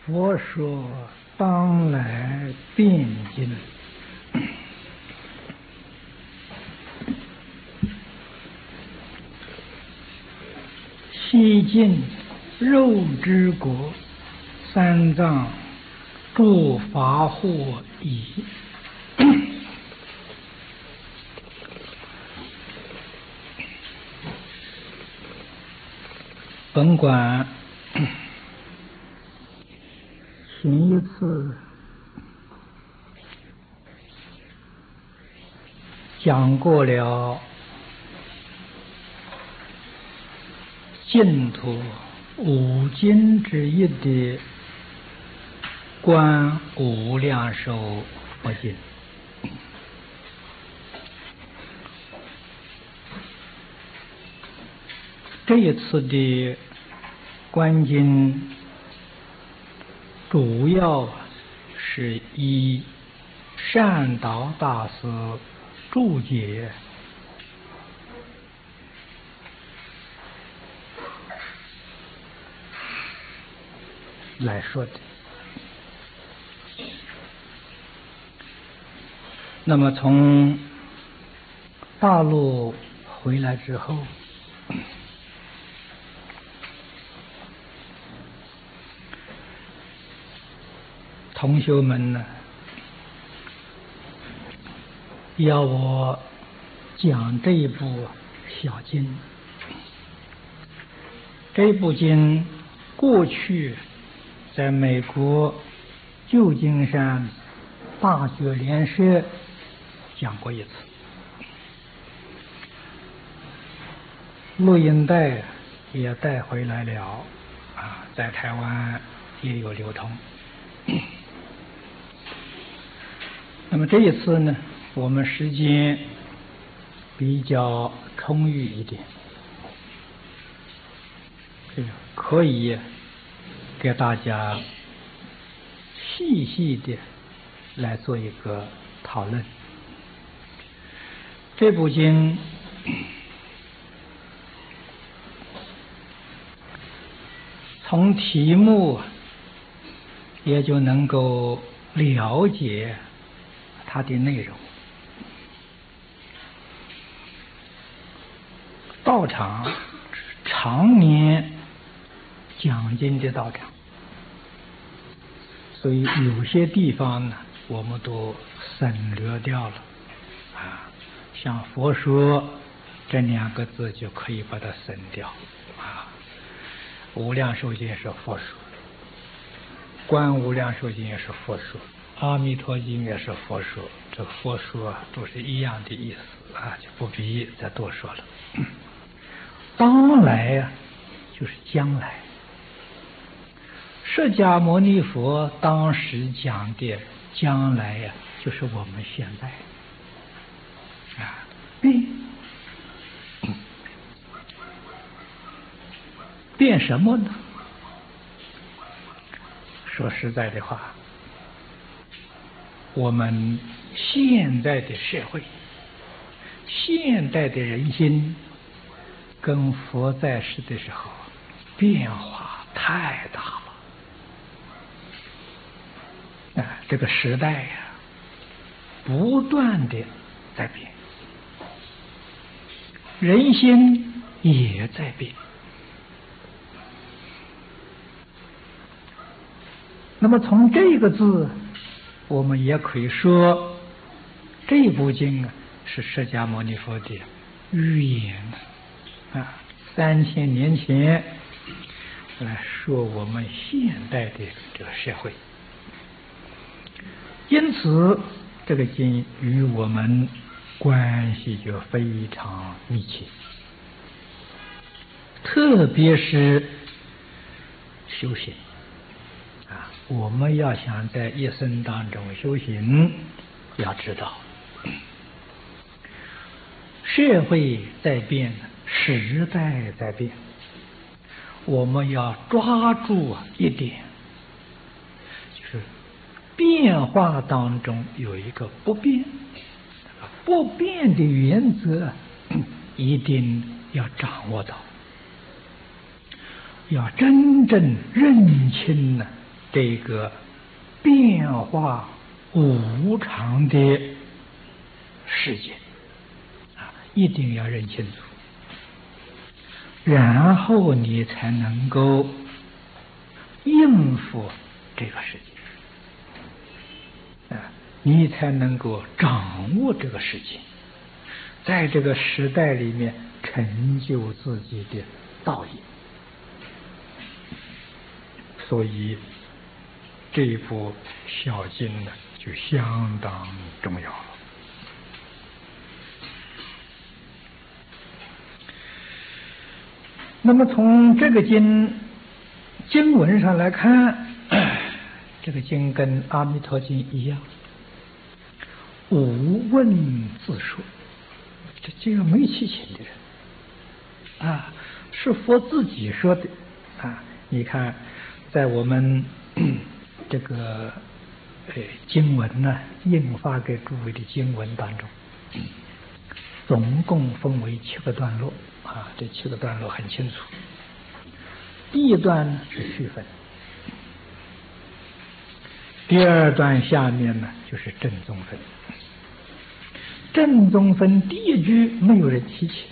佛说当来辩经，西晋肉之国，三藏诸法惑已。本馆前一次讲过了净土五经之一的观无量寿佛经，这一次的观经主要是以善导大师注解来说的。那么从大陆回来之后，同学们呢要我讲这一部小经。这部经过去在美国旧金山大学联社讲过一次，录音带也带回来了，在台湾也有流通。那么这一次呢，我们时间比较充裕一点，可以给大家细细的来做一个讨论。这部经从题目也就能够了解它的内容。道场常年讲经的道场，所以有些地方呢我们都省略掉了，像佛说这两个字就可以把它省掉，无量寿经是佛说，观无量寿经也是佛说，阿弥陀经也是佛说，这佛说都是一样的意思就不必再多说了。当来就是将来，释迦牟尼佛当时讲的将来就是我们现在变什么呢？说实在的话，我们现在的社会，现代的人心跟佛在世的时候变化太大了。这个时代不断的在变，人心也在变。那么从这个字，我们也可以说，这部经是释迦牟尼佛的预言3000年前来说我们现代的这个社会。因此这个经与我们关系就非常密切，特别是修行我们要想在一生当中修行，要知道社会在变，时代在变，我们要抓住一点，就是变化当中有一个不变，不变的原则一定要掌握到，要真正认清这个变化无常的世界一定要认清楚，然后你才能够应付这个世界你才能够掌握这个世界，在这个时代里面成就自己的道业。所以这一部小经呢，就相当重要了。那么从这个经文上来看，这个经跟《阿弥陀经》一样，无问自说，这个没有七情的人是佛自己说的你看，在我们这个经文呢，印发给诸位的经文当中，总共分为7个段落这7个段落很清楚。第一段呢是序分，第二段下面呢就是正宗分。正宗分第一句没有人提起，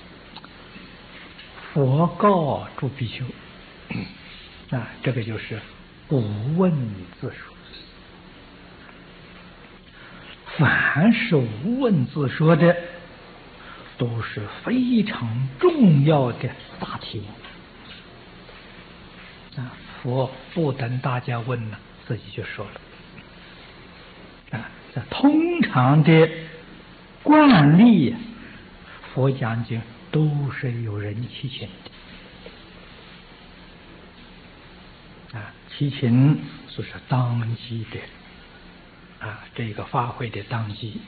佛告诸比丘这个就是无问自说。凡是无问自说的，都是非常重要的大题目佛不等大家问呢，自己就说了这通常的惯例，佛讲经都是有人提醒的提醒就是当机的这个发挥的当机。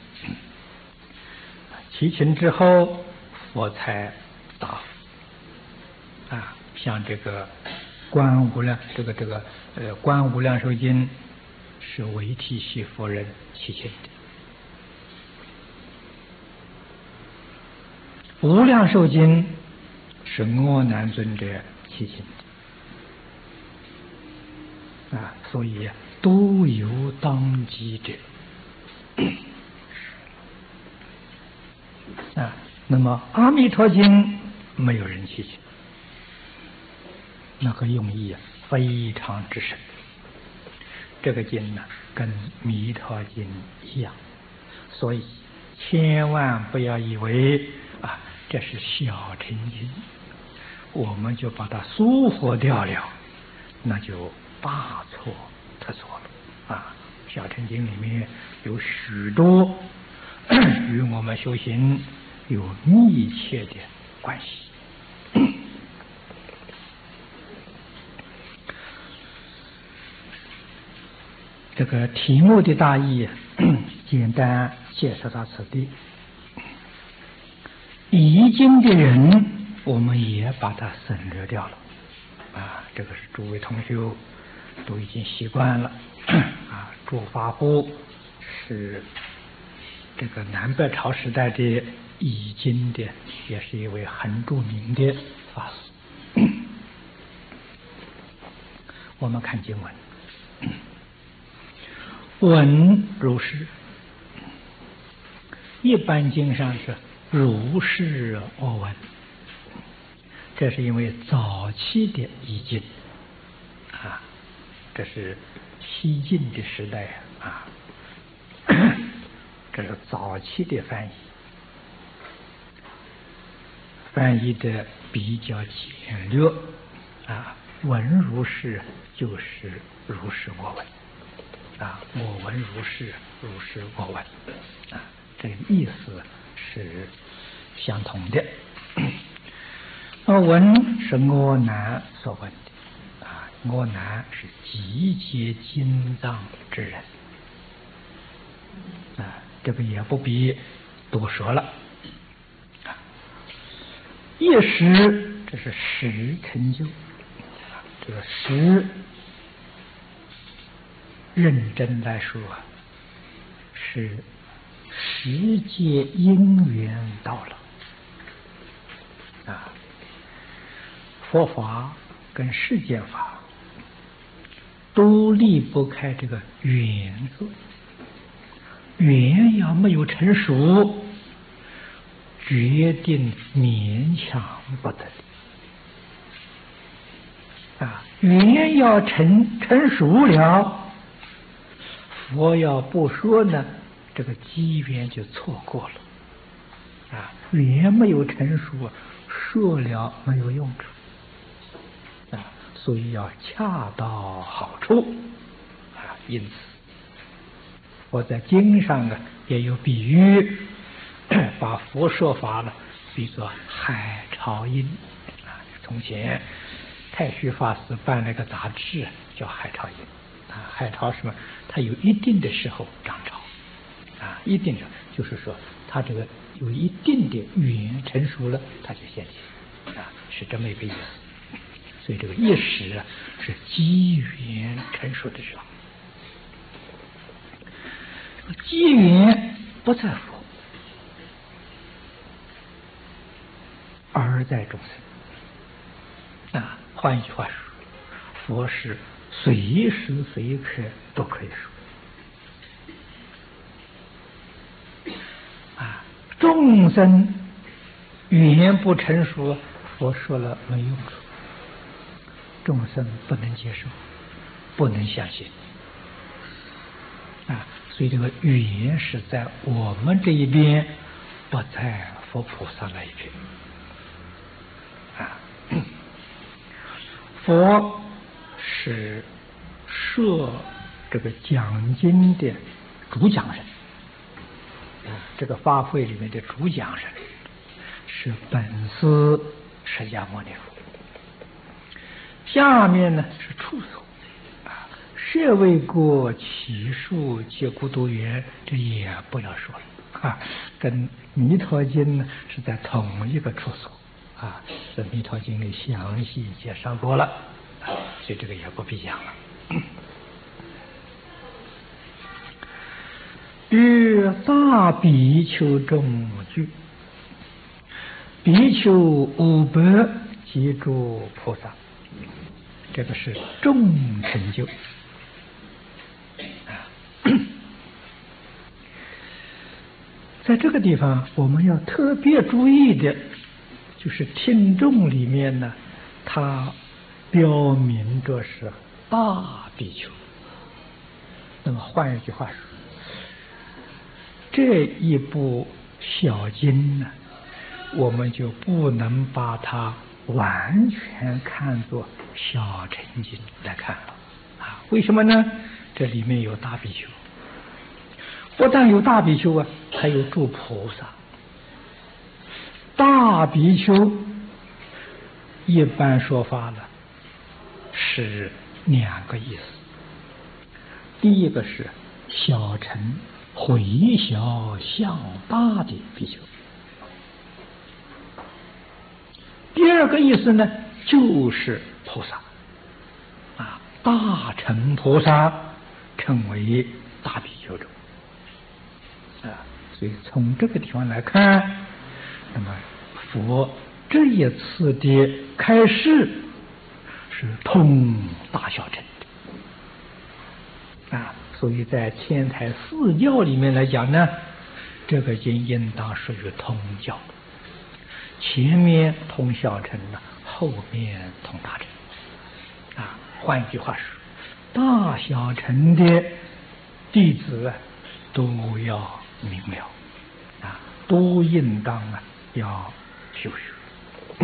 提醒之后佛才答复像这个观无量观无量寿经是维提系佛人提醒的，无量寿经是阿难尊者提醒的所以都有当机者那么阿弥陀经没有人提醒，那个用意非常之深。这个经呢跟弥陀经一样，所以千万不要以为这是小乘经，我们就把它疏忽掉了，那就大错特错了小乘经里面有许多与我们修行有密切的关系。这个题目的大意简单介绍到此地。译经的人我们也把它省略掉了这个是诸位同修都已经习惯了诸法部是这个南北朝时代的译经的，也是一位很著名的法师。我们看经文，闻如是，一般经上是如是我闻，这是因为早期的译经这是西晋的时代这是早期的翻译的比较简略闻如是就是如是我闻我闻如是，如是我闻这个意思是相同的。闻是阿难所闻的阿难是集结经藏之人这个也不必多说了一时，这是实成就这个实认真来说是时节因缘到了佛法跟世间法都离不开这个缘字。缘要没有成熟，决定勉强不得啊！缘要成熟了，佛要不说呢，这个机缘就错过了啊！缘没有成熟，说了没有用处啊！所以要恰到好处啊！因此，我在经上呢也有比喻，把佛说法呢比作海潮音啊。从前太虚法师办了个杂志叫海潮音啊，海潮什么？它有一定的时候涨潮啊，一定的就是说它这个有一定的缘成熟了，它就现起啊，是这么一个意思。所以这个一时啊是机缘成熟的时候。机缘不在佛，而在众生啊。换一句话说，佛是随时随刻都可以说啊。众生语言不成熟，佛说了没用处，众生不能接受，不能相信啊。所以这个语言是在我们这一边，不在佛菩萨那一边啊。佛是设这个讲经的主讲人啊，这个法会里面的主讲人是本师释迦牟尼佛，下面呢是处所。舍卫国祇树皆孤独园，这也不要说了啊，跟弥陀经呢是在同一个处所啊，在弥陀经里详细介绍过了，所以这个也不必讲了。与大比丘众聚，比丘500及诸菩萨，这个是众成就。在这个地方，我们要特别注意的，就是听众里面呢，它标明着是大比丘。那么换一句话说，这一部小经呢，我们就不能把它完全看作小乘经来看了啊？为什么呢？这里面有大比丘。不但有大比丘啊，还有诸菩萨。大比丘一般说法呢是2个意思。第一个是小乘回小向大的比丘，第二个意思呢就是菩萨啊，大乘菩萨称为大比丘众。所以从这个地方来看，那么佛这一次的开示是通大小乘的啊，所以在天台四教里面来讲呢，这个经应当属于通教，前面通小乘呢，后面通大乘啊。换一句话说，大小乘的弟子都要明了啊，都应当要修学。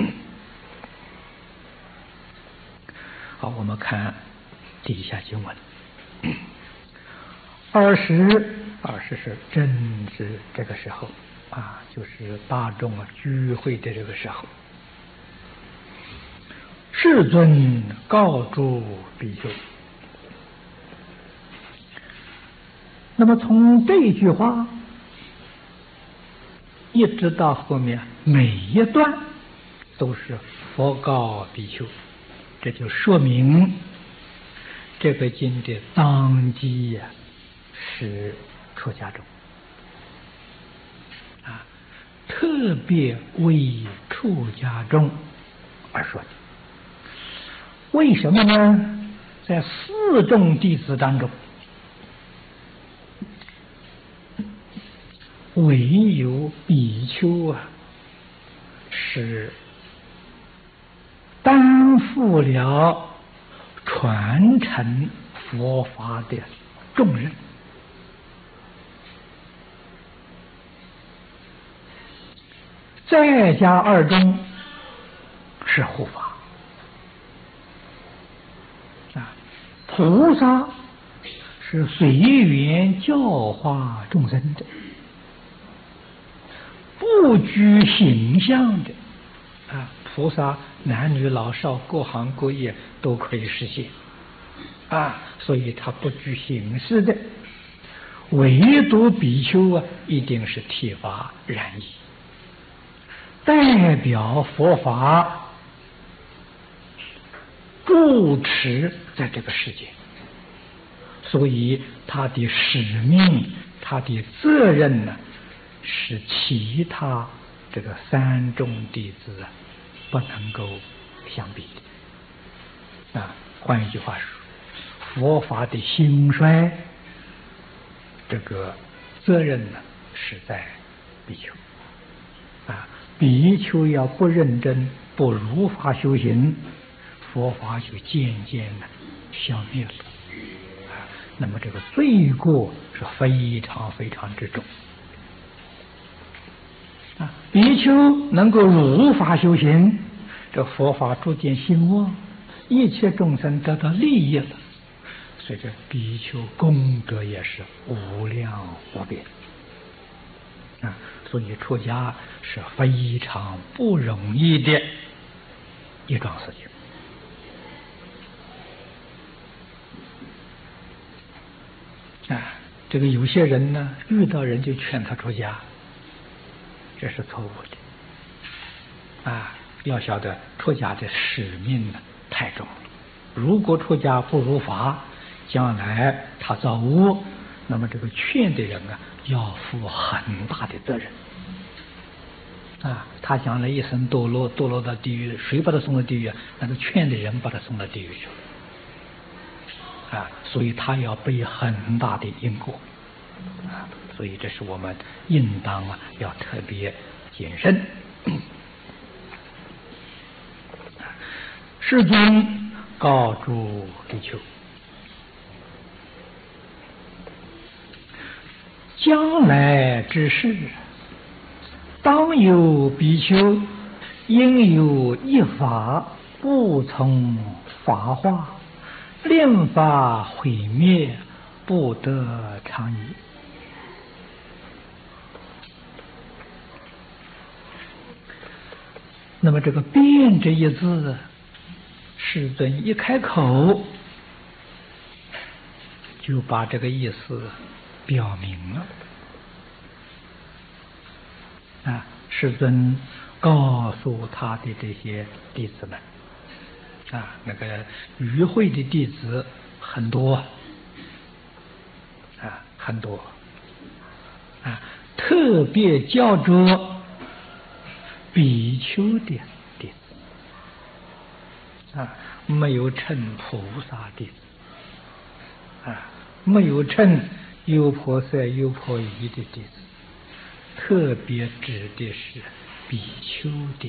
好，我们看底下经文。20是正是这个时候啊，就是大众聚会的这个时候。世尊告诸比丘。那么从这句话一直到后面每一段都是佛告比丘，这就说明这个经的当机是出家众啊，特别为出家众而说的。为什么呢？ 在四众弟子当中，唯有比丘是担负了传承佛法的重任。在家二众是护法菩萨是随缘教化众生的，不拘形象的菩萨男女老少各行各业都可以实现所以他不拘形式的。唯独比丘一定是剃发染衣，代表佛法住持在这个世界，所以他的使命、他的责任是其他这个三众弟子不能够相比的换一句话说，佛法的兴衰，这个责任是在比丘比丘要不认真、不如法修行，佛法就渐渐的消灭了那么这个罪过是非常非常之重比丘能够如法修行，这佛法逐渐兴旺，一切众生得到利益了，所以这比丘功德也是无量无边所以出家是非常不容易的一桩事情这个有些人呢，遇到人就劝他出家，这是错误的要晓得出家的使命太重了，如果出家不如法，将来他造恶，那么这个劝的人要负很大的责任他将来一生堕落到地狱，谁把他送到地狱那个劝的人把他送到地狱去所以他要背很大的因果所以这是我们应当要特别谨慎世尊告诸比丘，将来之事，当有比丘应有一法不从法化，令法毁灭，不得常宜。那么这个辩这一字，世尊一开口就把这个意思表明了世尊告诉他的这些弟子们那个与会的弟子很多很多特别叫着比丘的弟子没有称菩萨弟子没有称优婆塞、优婆夷的弟子，特别指的是比丘弟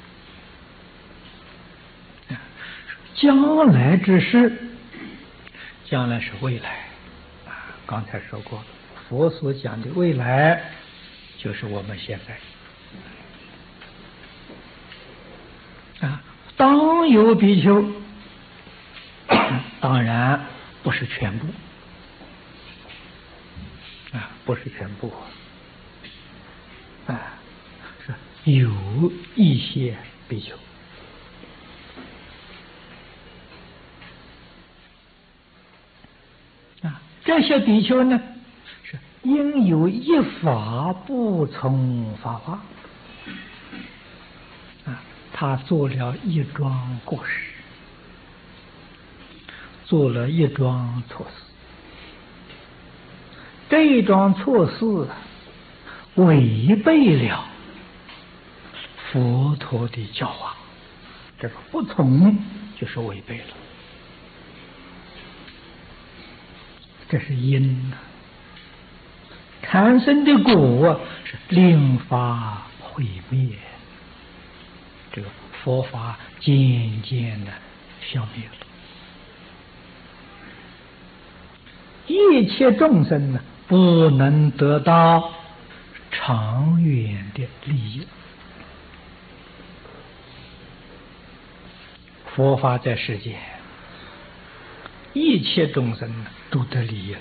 子将来之事，将来是未来刚才说过，佛所讲的未来就是我们现在当有比丘，当然不是全部不是全部是有一些比丘这些比丘呢是应有一法不从法化他做了一桩过失，做了一桩错事，这一桩错事违背了佛陀的教化，这个不从就是违背了这是因呐。产生的果是令法毁灭，这个佛法渐渐的消灭了。一切众生呢，不能得到长远的利益。佛法在世间，一切众生都得利益了，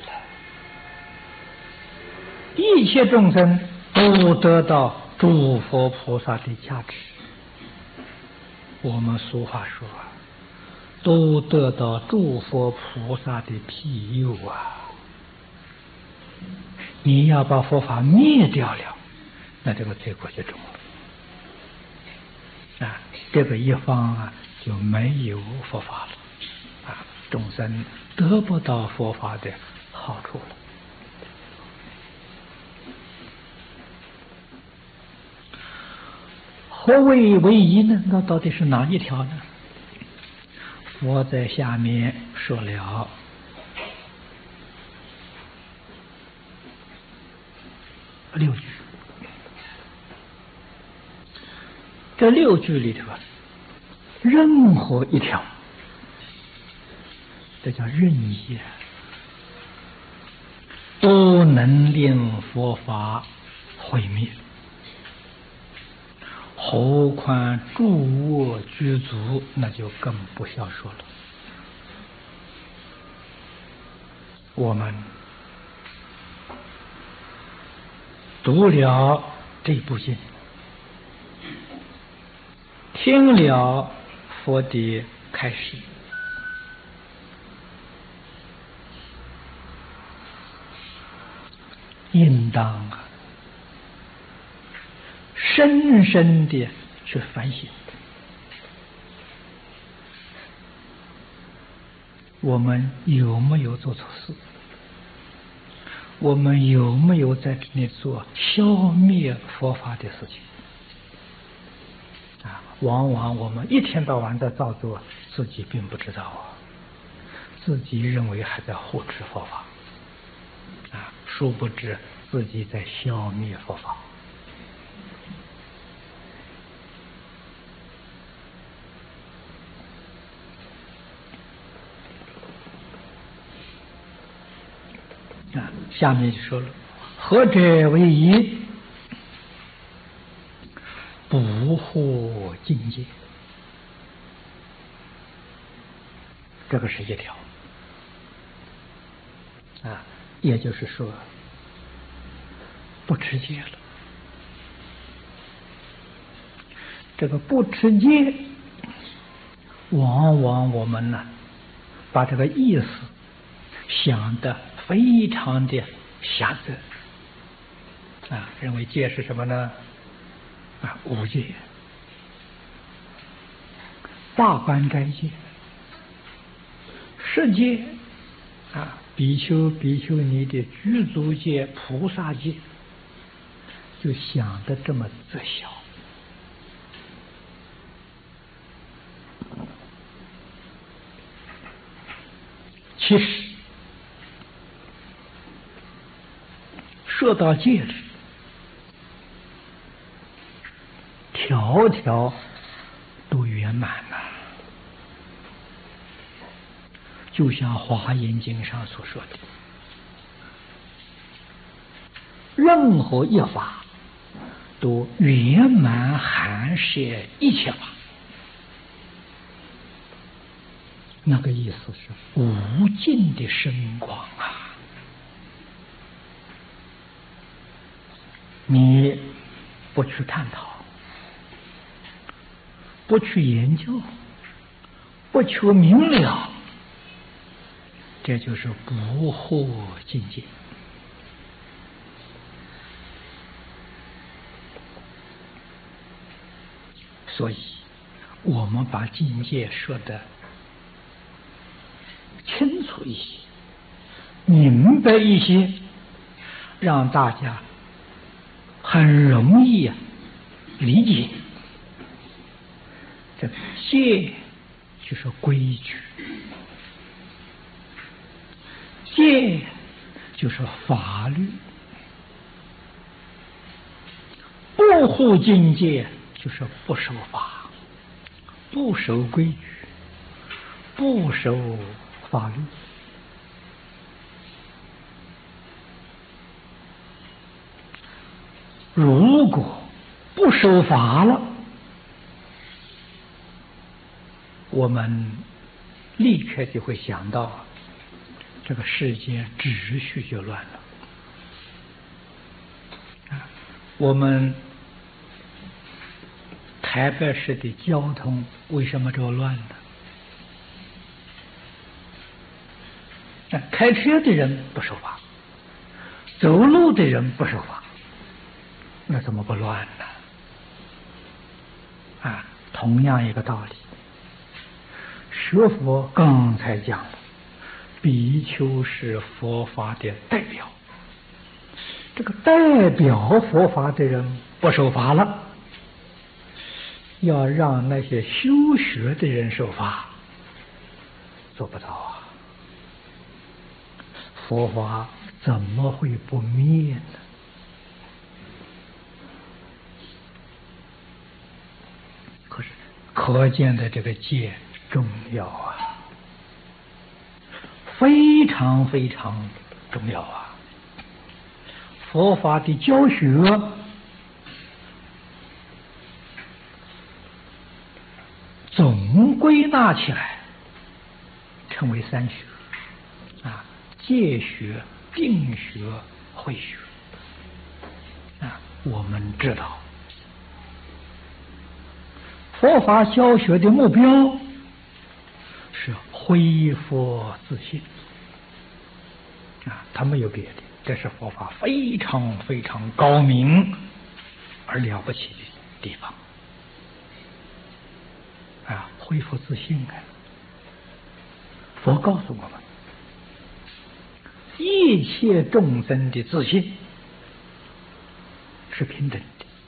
一切众生都得到诸佛菩萨的加持。我们俗话说啊，都得到诸佛菩萨的庇佑啊。你要把佛法灭掉了，那这个罪过就重了啊！这个一方啊就没有佛法了啊，众生得不到佛法的好处了。何谓唯一呢？那到底是哪一条呢？佛在下面说了6句，这6句里头，任何一条，这叫任意，都能令佛法毁灭。何况诸恶具足，那就更不消说了。我们读了这部经，听了佛的开示，应当深深的去反省，我们有没有做错事？我们有没有在这里做消灭佛法的事情？往往我们一天到晚在造作，自己并不知道自己认为还在护持佛法殊不知自己在消灭佛法。下面就说了，何者为一？不惑境界，这个是一条也就是说不持戒了。这个不持戒，往往我们呢把这个意思想得非常的狭窄认为戒是什么呢？五戒、大观斋戒、十戒比丘、比丘尼的具足戒、菩萨戒，就想得这么窄小。其实说到戒律，条条都圆满就像《华严经》上所说的，任何一法都圆满含摄一切法，那个意思是无尽的深广你不去探讨，不去研究，不求明了，这就是不惑境界。所以我们把境界说得清楚一些，明白一些，让大家很容易理解。这个戒就是规矩，戒就是法律；不护境界就是不守法，不守规矩，不守法律。如果不守法了，我们立刻就会想到，这个世界秩序就乱了。我们台北市的交通为什么这么乱呢？开车的人不守法，走路的人不守法，那怎么不乱呢？同样一个道理。学佛刚才讲了，比丘是佛法的代表，这个代表佛法的人不守法了，要让那些修学的人守法，做不到啊！佛法怎么会不灭呢？可见的这个戒重要啊，非常非常重要啊！佛法的教学总归纳起来称为三学戒学、定学、慧学我们知道佛法教学的目标是恢复自信它没有别的，这是佛法非常非常高明而了不起的地方恢复自信佛告诉我们，一切众生的自信是平等的，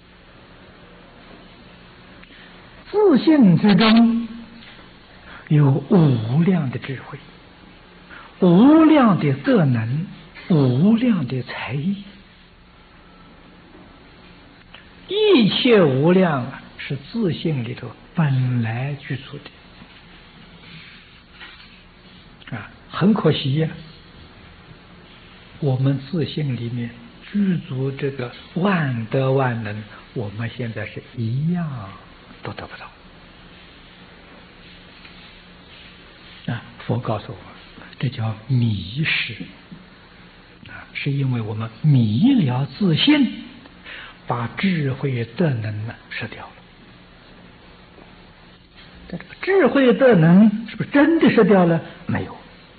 自信之中有无量的智慧，无量的德能，无量的才艺，一切无量是自信里头本来具足的很可惜我们自信里面具足这个万德万能，我们现在是一样都得不到佛告诉我们，这叫迷失是因为我们迷了自信，把智慧德能失掉了。这个智慧德能是不是真的失掉了？没有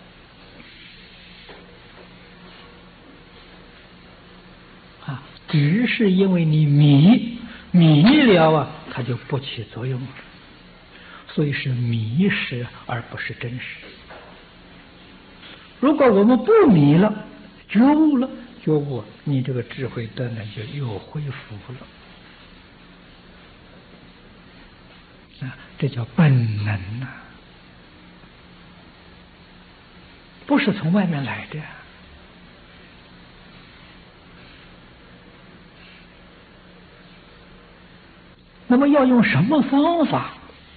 只是因为你迷了它就不起作用了，所以是迷失而不是真实。如果我们不迷了，觉悟了，你这个智慧德能就又恢复了这叫本能不是从外面来的那么要用什么方法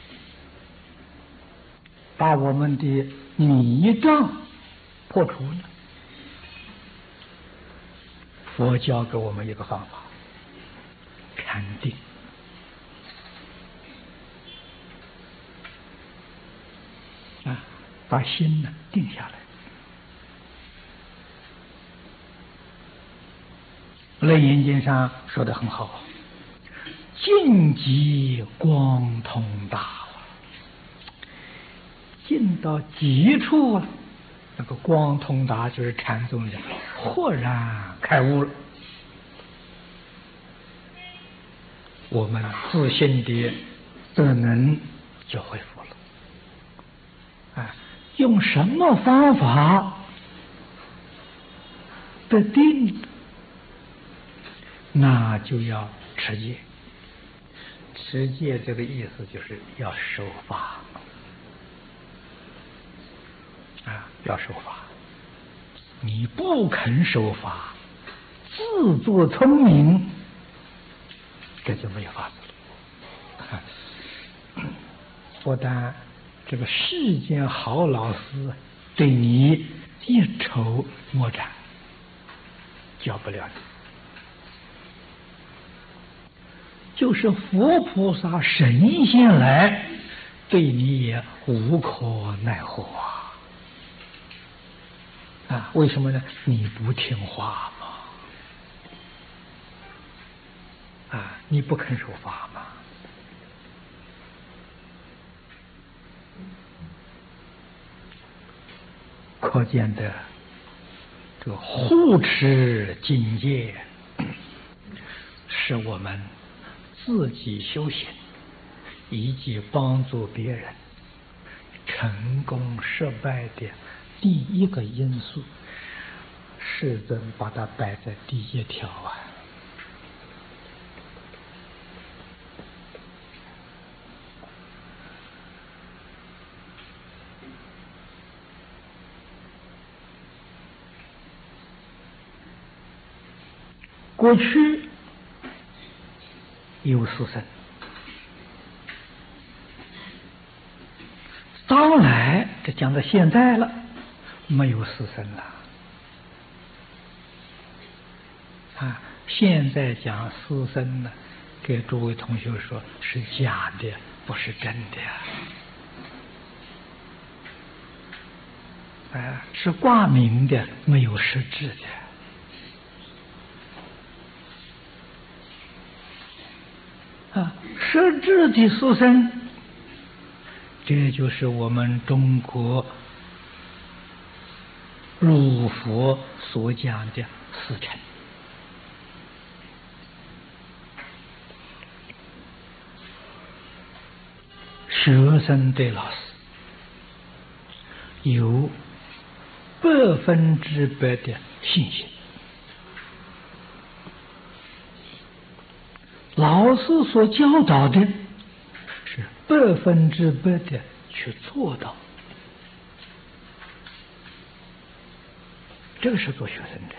把我们的迷障破除呢？佛教给我们一个方法，禅定把心定下来。楞严经上说得很好，净极光通达，进到极处那个光通达就是禅宗人豁然开悟了，我们自信的德能就恢复了用什么方法得定？那就要持戒。持戒这个意思就是要守法要守法。 你不肯守法，自作聪明，这就没有法子了。不但这个世间好老师对你一筹莫展，教不了你，就是佛菩萨神仙来，对你也无可奈何啊！为什么呢？你不听话嘛，你不肯守法嘛。可见的这个护持境界，是我们自己修行以及帮助别人成功失败的第一个因素。世尊把它摆在第一条过去有四僧，当来这讲到现在了，没有四僧了现在讲四僧呢，给诸位同学说是假的，不是真的是挂名的，没有实质的实质的四僧，这就是我们中国儒佛所讲的四乘。学生对老师有100%的信心，老师所教导的是100%的去做到，这个是做学生的，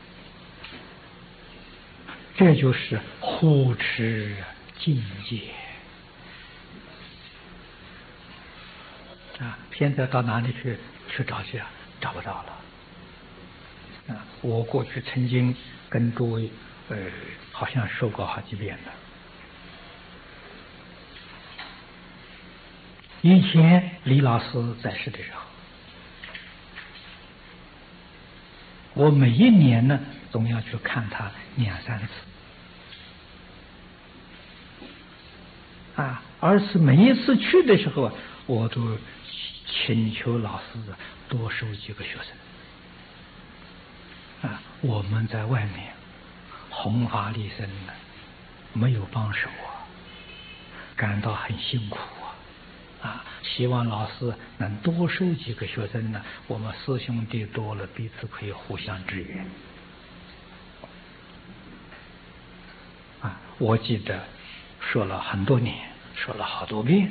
这就是护持境界现在到哪里去找去找不到了我过去曾经跟诸位好像说过好几遍了。以前李老师在世的时候，我每一年呢总要去看他2、3次而是每一次去的时候我都请求老师多收几个学生我们在外面弘法利生呢，没有帮手感到很辛苦希望老师能多收几个学生呢，我们师兄弟多了，彼此可以互相支援我记得说了很多年，说了好多遍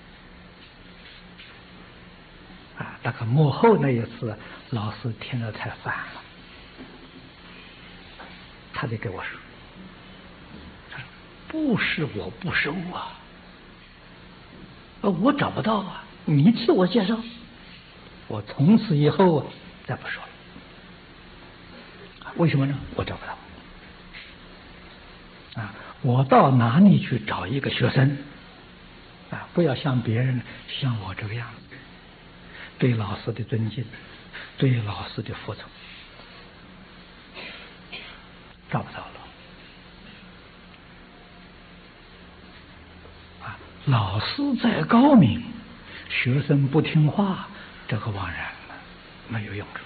大概幕后那一次老师听了太烦了，他就跟我说，不是我不收我找不到你替我介绍，我从此以后再不说了。为什么呢？我找不到我到哪里去找一个学生不要像别人像我这个样子，对老师的尊敬，对老师的服从，找不到了老师再高明，学生不听话，这个枉然了，没有用处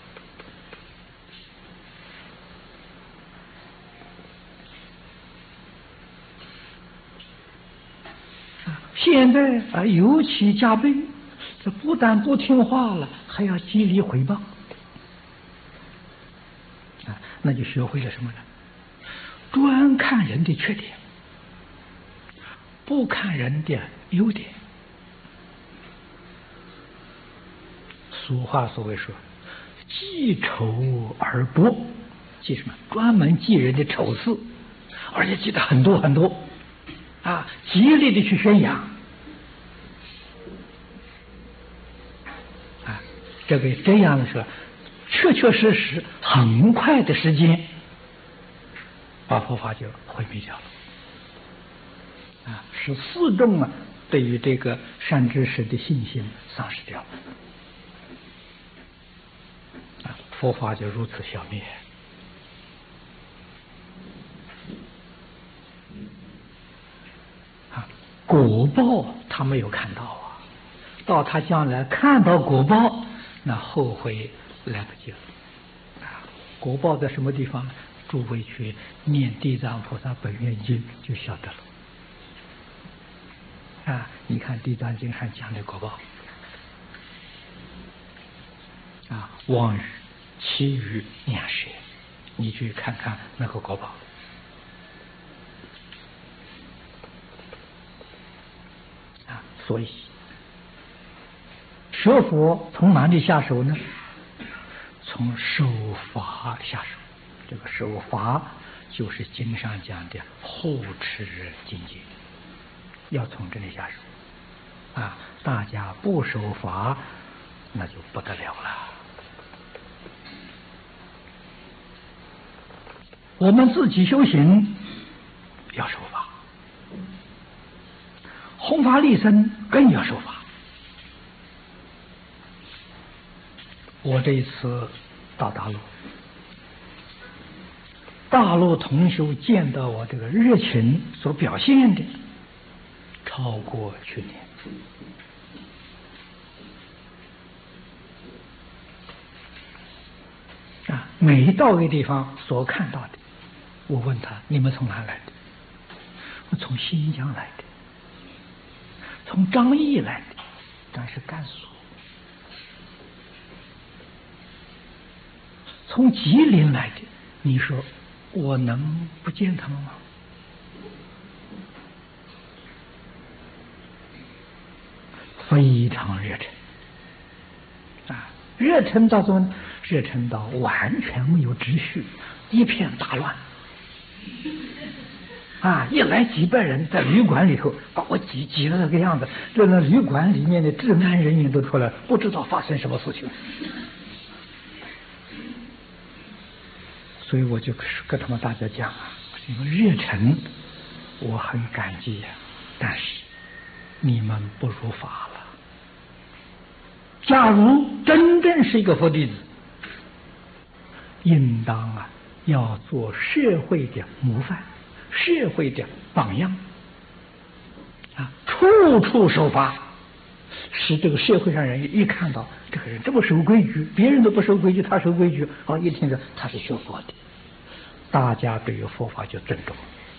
现在尤其加倍，这不但不听话了，还要极力回报那就学会了什么呢？专看人的缺点，不看人的优点。俗话所谓说， 记丑而博，记什么？专门记人的丑事，而且记得很多很多，啊，极力的去宣扬，啊，这样的说，确确实实很快的时间，把佛法就毁灭掉了，啊，使四众啊对于这个善知识的信心丧失掉了。佛法就如此消灭。啊，果报他没有看到啊，到他将来看到果报，那后悔来不及了。啊，果报在什么地方？诸位去念地藏菩萨本愿经就晓得了。啊，你看地藏经上讲的果报，啊，妄语、绮语、念舌，你去看看那个果报。啊，所以学佛从哪里下手呢？从守法下手。这个守法就是经上讲的护持境界，要从这里下手。啊，大家不守法，那就不得了了。我们自己修行要守法，弘法利生更要守法。我这一次到大陆，大陆同修见到我这个热情所表现的，超过去年。啊，每到一个地方所看到的，我问他：你们从哪来的？我从新疆来的，从张掖来的，但是甘肃，从吉林来的。你说我能不见他们吗？非常热忱啊！热忱到什么？热忱到完全没有秩序，一片大乱啊！一来几百人在旅馆里头，把我挤了那个样子，这那旅馆里面的治安人员都出来，不知道发生什么事情。所以我就跟他们大家讲啊，这个热忱我很感激呀，但是你们不如法了。假如真正是一个佛弟子，应当啊要做社会的模范，社会的榜样啊，处处守法，使这个社会上人一看到这个人这么守规矩，别人都不守规矩，他守规矩，哦，一听着他是学佛的，大家对于佛法就尊重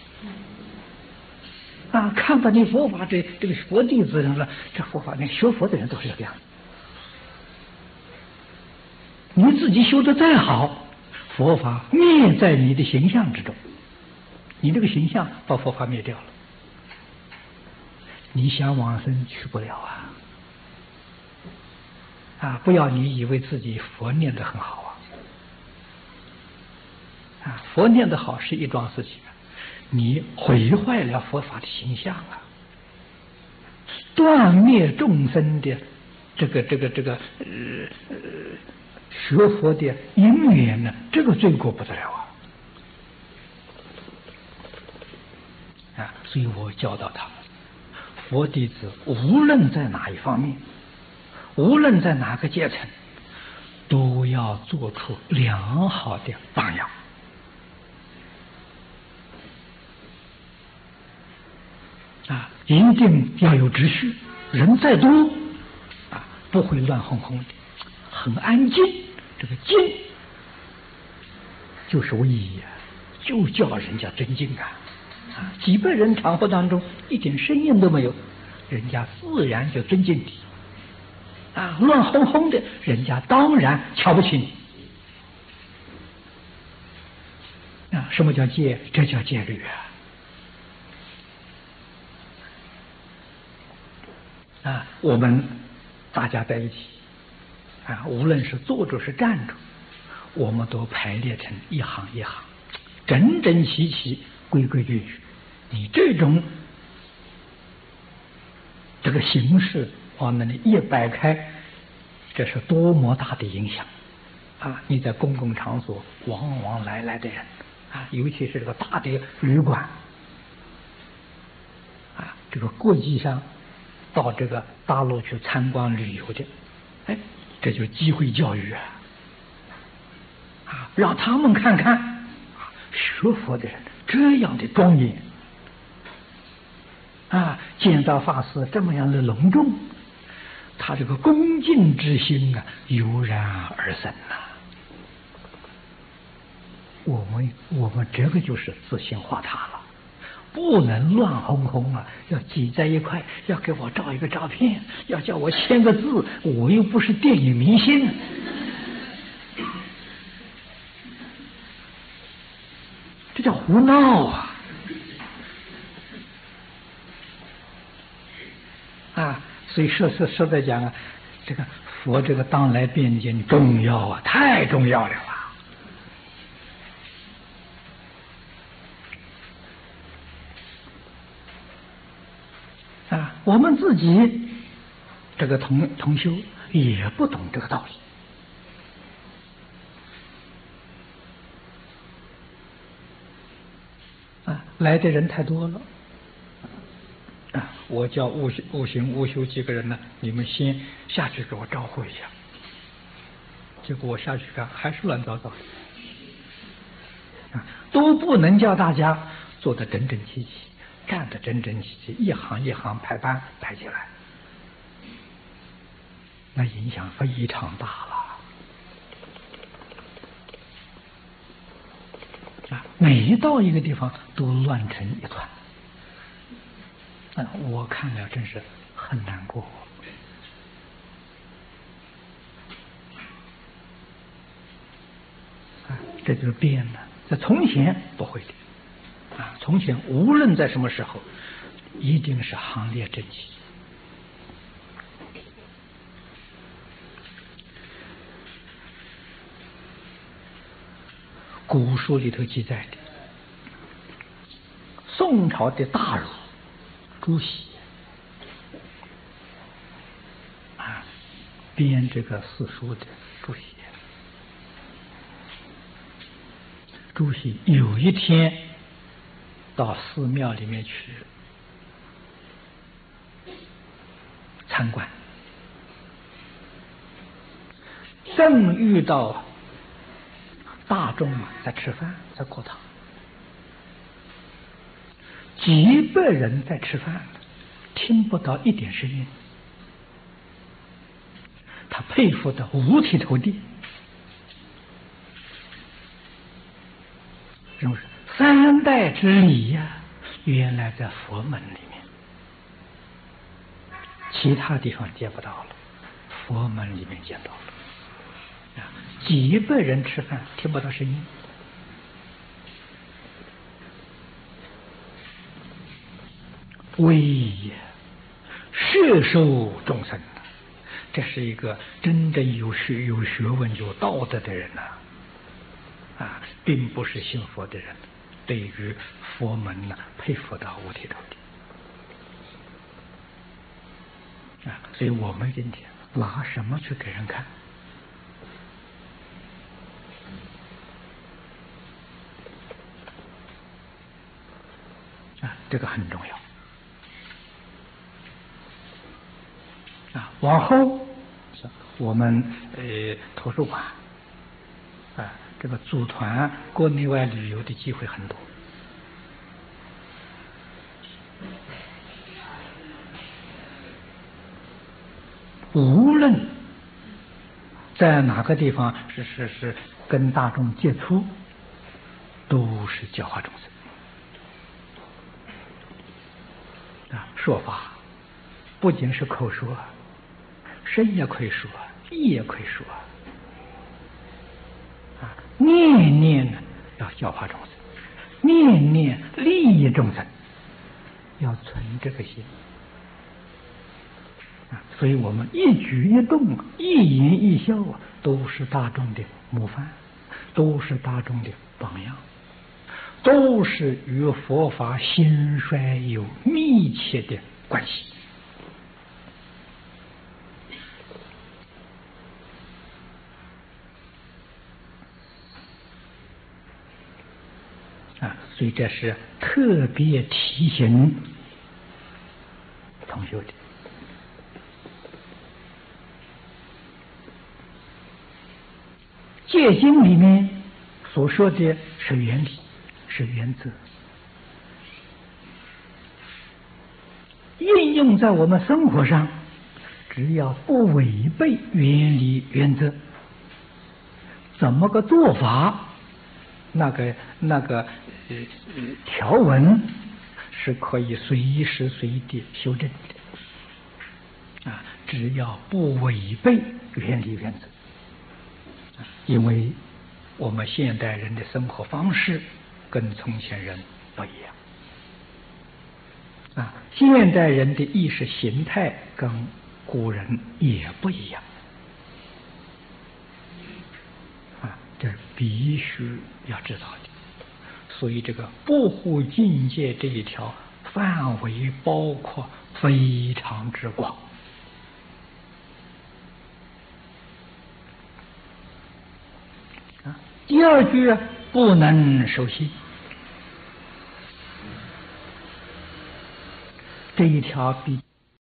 啊，看到你佛法这个佛弟子人了，这佛法连学佛的人都是这个样子。你自己修得再好，佛法灭在你的形象之中，你这个形象把佛法灭掉了，你想往生去不了啊！啊，不要你以为自己佛念得很好啊，佛念得好是一桩事情，你毁坏了佛法的形象啊，断灭众生的这个学佛的因缘呢，这个罪过不得了啊！所以我教导他们，佛弟子无论在哪一方面，无论在哪个阶层，都要做出良好的榜样啊！一定要有秩序，人再多啊，不会乱哄哄的，很安静。这个静就是威仪啊，就叫人家尊敬啊！几百人场合当中一点声音都没有，人家自然就尊敬你啊！乱哄哄的，人家当然瞧不起你啊！什么叫戒？这叫戒律啊！我们大家在一起啊，无论是坐着是站着，我们都排列成一行一行，整整齐齐，规规矩矩。你这种这个形式往那里一摆开，这是多么大的影响啊！你在公共场所往往来的人啊，尤其是这个大的旅馆啊，这个国际上到这个大陆去参观旅游的，哎，这就机会教育啊，让他们看看学佛的人这样的庄严啊，见到法师这么样的隆重，他这个恭敬之心啊，油然而生呐。我们这个就是自信化他了，不能乱哄哄啊，要挤在一块，要给我照一个照片，要叫我签个字，我又不是电影明星。这叫胡闹啊！啊，所以说在讲啊，这个佛这个当来辩经重要啊，太重要了啊！我们自己这个同修也不懂这个道理啊，来的人太多了。啊！我叫悟行、悟修几个人呢？你们先下去给我招呼一下。结果我下去看，还是乱糟糟啊！都不能叫大家坐得整整齐齐，站得整整齐齐，一行一行排班排起来，那影响非常大了啊！每一到一个地方都乱成一团。我看了真是很难过啊！这就是变了，在从前不会的啊！从前无论在什么时候，一定是行列整齐。古书里头记载的，宋朝的大儒朱熹啊，编这个四书的朱熹有一天到寺庙里面去参观，正遇到大众在吃饭，在过堂。几百人在吃饭，听不到一点声音，他佩服的五体投地。是不是三代之礼呀？原来在佛门里面，其他地方见不到了，佛门里面见到了。几百人吃饭，听不到声音。威也，摄受众生，这是一个真正有学问、有道德的人啊，并不是信佛的人，对于佛门呢，佩服到五体投地啊！所以我们今天拿什么去给人看啊？这个很重要。往后，我们图书馆啊，这个组团国内外旅游的机会很多。无论在哪个地方是跟大众接触，都是教化众生啊。说法不仅是口说，身也可以说，意也可以说啊。念念呢要教化众生，念念利益众生，要存这个心所以我们一举一动、一言一笑都是大众的模范，都是大众的榜样，都是与佛法兴衰有密切的关系。所以这是特别提醒同学的。戒经里面所说的是原理，是原则，应用在我们生活上，只要不违背原理原则，怎么个做法？那个条文是可以随时随地修正的只要不违背原理原则。因为我们现代人的生活方式跟从前人不一样现代人的意识形态跟古人也不一样这是必须要知道的。所以这个不护境界这一条范围包括非常之广第二句不能守信，这一条比